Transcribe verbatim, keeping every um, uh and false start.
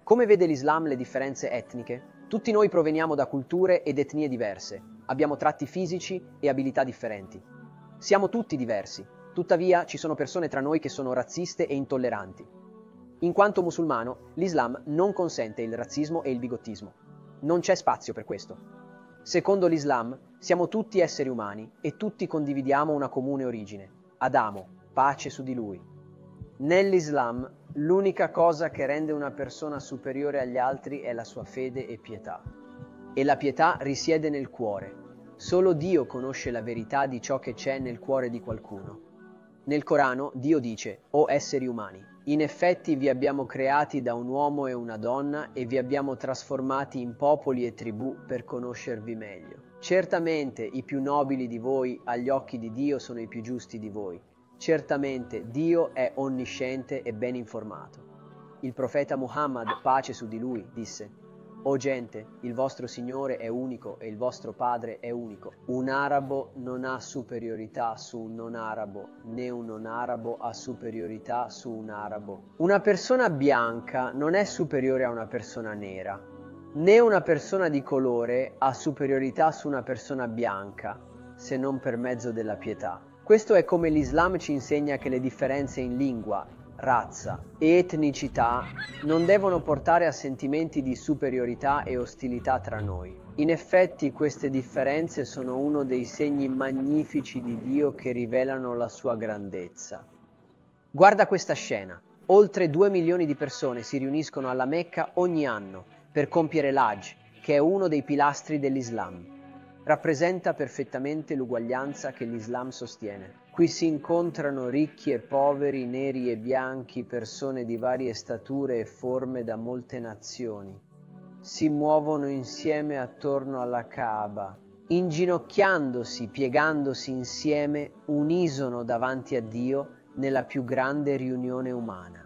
Come vede l'Islam le differenze etniche? Tutti noi proveniamo da culture ed etnie diverse, abbiamo tratti fisici e abilità differenti. Siamo tutti diversi, tuttavia ci sono persone tra noi che sono razziste e intolleranti. In quanto musulmano, l'Islam non consente il razzismo e il bigottismo. Non c'è spazio per questo. Secondo l'Islam, siamo tutti esseri umani e tutti condividiamo una comune origine, Adamo, pace su di lui. Nell'Islam, l'unica cosa che rende una persona superiore agli altri è la sua fede e pietà. E la pietà risiede nel cuore. Solo Dio conosce la verità di ciò che c'è nel cuore di qualcuno. Nel Corano, Dio dice: «O esseri umani, in effetti vi abbiamo creati da un uomo e una donna e vi abbiamo trasformati in popoli e tribù per conoscervi meglio. Certamente i più nobili di voi agli occhi di Dio sono i più giusti di voi. Certamente Dio è onnisciente e ben informato». Il profeta Muhammad, pace su di lui, disse: «O gente, il vostro Signore è unico e il vostro Padre è unico. Un arabo non ha superiorità su un non arabo, né un non arabo ha superiorità su un arabo. Una persona bianca non è superiore a una persona nera, né una persona di colore ha superiorità su una persona bianca, se non per mezzo della pietà». Questo è come l'Islam ci insegna che le differenze in lingua, razza e etnicità non devono portare a sentimenti di superiorità e ostilità tra noi. In effetti queste differenze sono uno dei segni magnifici di Dio che rivelano la sua grandezza. Guarda questa scena. Oltre due milioni di persone si riuniscono alla Mecca ogni anno per compiere l'Hajj, che è uno dei pilastri dell'Islam. Rappresenta perfettamente l'uguaglianza che l'Islam sostiene. Qui si incontrano ricchi e poveri, neri e bianchi, persone di varie stature e forme da molte nazioni. Si muovono insieme attorno alla Kaaba, inginocchiandosi, piegandosi insieme, unisono davanti a Dio nella più grande riunione umana.